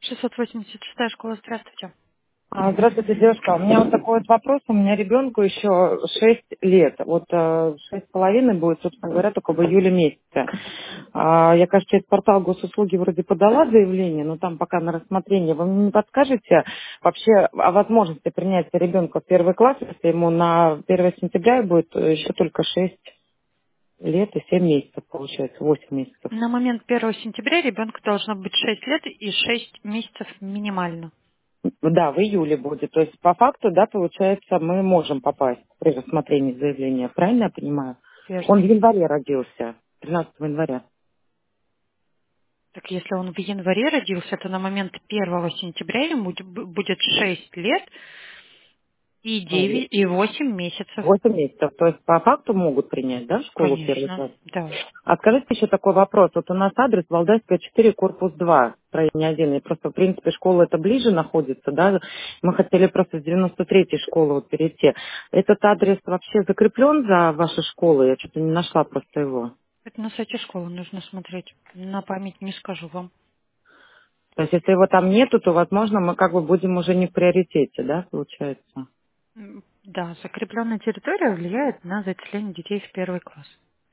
686 школа, здравствуйте. Здравствуйте, девушка. У меня вот такой вот вопрос. У меня ребенку еще 6 лет. Вот 6,5 будет, собственно говоря, только в июле месяце. Я, кажется, через портал госуслуги вроде подала заявление, но там пока на рассмотрение. Вы мне не подскажете вообще о возможности принятия ребенка в первый класс, если ему на 1 сентября будет еще только 6 лет и 7 месяцев, получается, 8 месяцев. На момент 1 сентября ребенку должно быть 6 лет и 6 месяцев минимально. Да, в июле будет. То есть по факту, да, получается, мы можем попасть при рассмотрении заявления. Правильно я понимаю? Он в Верно. январе родился, 13 января. Так если он в январе родился, то на момент 1 сентября ему будет 6 лет и 9 и 8 месяцев. 8 месяцев. То есть по факту могут принять, да, в школу в первый Конечно, класс? да. А скажите еще такой вопрос. Вот у нас адрес Валдайская 4, корпус 2, строение 1. И просто, в принципе, школа это ближе находится, да. Мы хотели просто с 93-й школы вот перейти. Этот адрес вообще закреплен за вашей школой? Я что-то не нашла просто его. Это на сайте школы нужно смотреть. На память не скажу вам. То есть если его там нету, то, возможно, мы как бы будем уже не в приоритете, да, получается? Да, закрепленная территория влияет на зачисление детей в 1 класс.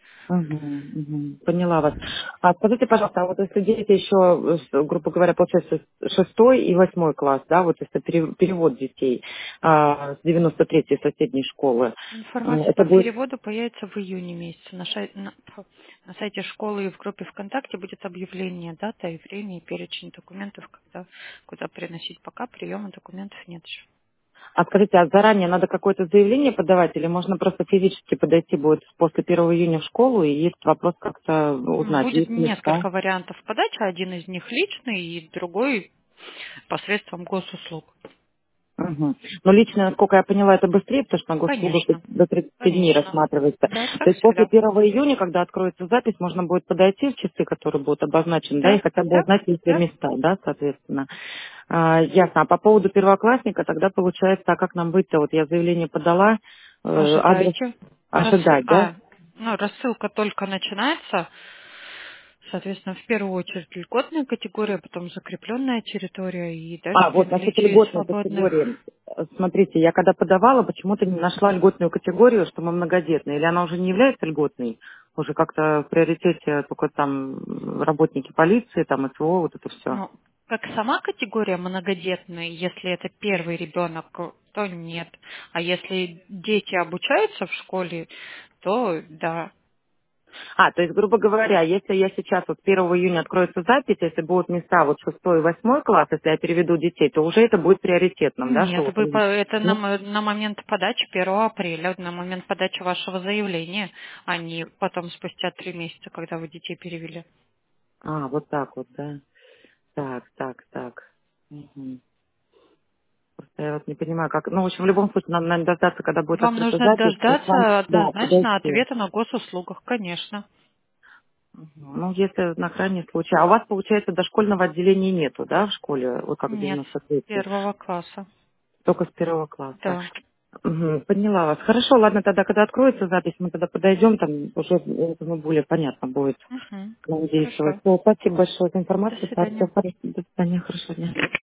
Поняла вас. А скажите, пожалуйста, а вот если дети еще, грубо говоря, получается, 6 и 8 класс, да, вот если перевод детей с 93-й соседней школы, Информация это по будет... переводу появится в июне месяце. На сайте школы и в группе ВКонтакте будет объявление, дата и время, и перечень документов, куда приносить. Пока приема документов нет еще. А скажите, а заранее надо какое-то заявление подавать, или можно просто физически подойти будет после 1 июня в школу и этот вопрос как-то узнать? Будет Есть места? несколько вариантов подачи. Один из них личный и другой посредством госуслуг. Мгм. Но лично, насколько я поняла, это быстрее, потому что на госуслугах Конечно, до 30 дней конечно. рассматривается. Да, То так есть после всегда. 1 июня, когда откроется запись, можно будет подойти в часы, которые будут обозначены, да, и Да, хотя бы да, узнать, есть ли да. места, да, соответственно. Ясно. А по поводу первоклассника, тогда получается, а как нам быть-то? Вот я заявление подала, адрес Ожидайте. ожидать, да? Рассылка только начинается. Соответственно, в первую очередь льготная категория, потом закрепленная территория и дальше при Вот насчет наличии льготной свободных. категории. Смотрите, я когда подавала, почему-то не нашла льготную категорию, что мы многодетные. Или она уже не является льготной? Уже как-то в приоритете только там работники полиции, там СВО, вот это все. Ну, как сама категория многодетная, если это первый ребенок, то нет. А если дети обучаются в школе, то да. То есть, грубо говоря, если я сейчас вот 1 июня откроется запись, если будут места вот 6 и 8 класс, если я переведу детей, то уже это будет приоритетным, да, что Нет, вот это нет? на момент подачи 1 апреля, на момент подачи вашего заявления, а не потом спустя 3 месяца, когда вы детей перевели. Вот так вот, да. Так. Мгм. Просто я вот не понимаю, как... Ну, в общем, в любом случае, нам надо дождаться, когда будет Вам открыта нужно запись, и с вами, дождаться да, однозначно подойти. ответа на госуслугах, конечно. Ну, если на крайний случай. А у вас, получается, дошкольного отделения нету, да, в школе? Вот как в Нет, 93-й. 1 класса. Только с 1 класса. Да. Поняла вас. Хорошо, ладно, тогда, когда откроется запись, мы тогда подойдем, там уже более понятно будет, Угу. к нам действовать. Хорошо. Всё, спасибо большое за До информацию. Так, всё свидания. хорошо. До свидания, хорошего дня.